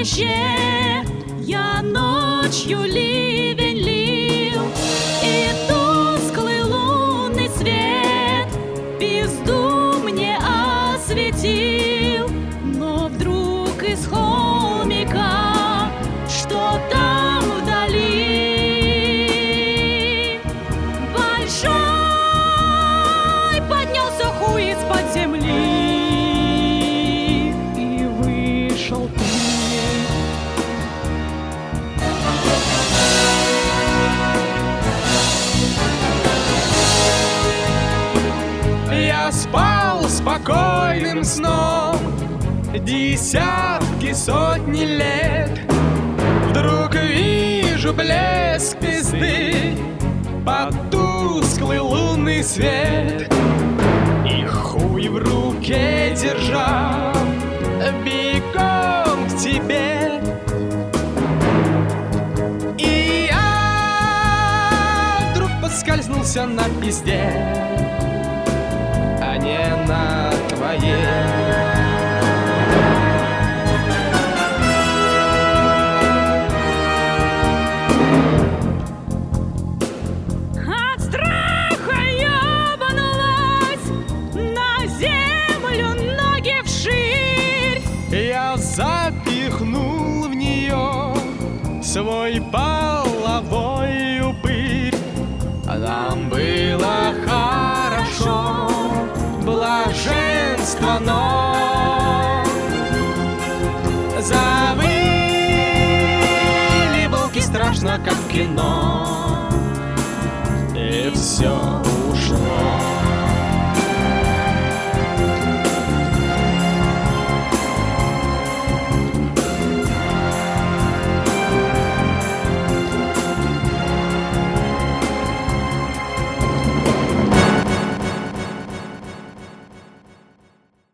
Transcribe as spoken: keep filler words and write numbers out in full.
плаще я ночью ливень лил, и тусклый лунный свет пизду мне осветил. Но вдруг из холмика, что там вдали, большой поднялся хуй из-под земли, и вышел ты. Я спал спокойным сном десятки, сотни лет. Вдруг вижу блеск пизды под тусклый лунный свет, и хуй в руке держа, бегом к тебе. И я вдруг поскользнулся на пизде, а не на твоей. От страха ёбанулась на землю, ноги вширь. Я запихнул в нее свой половой упырь. Нам было хорошо, блаженство, но завыли волки страшно, как в кино, и все ушло.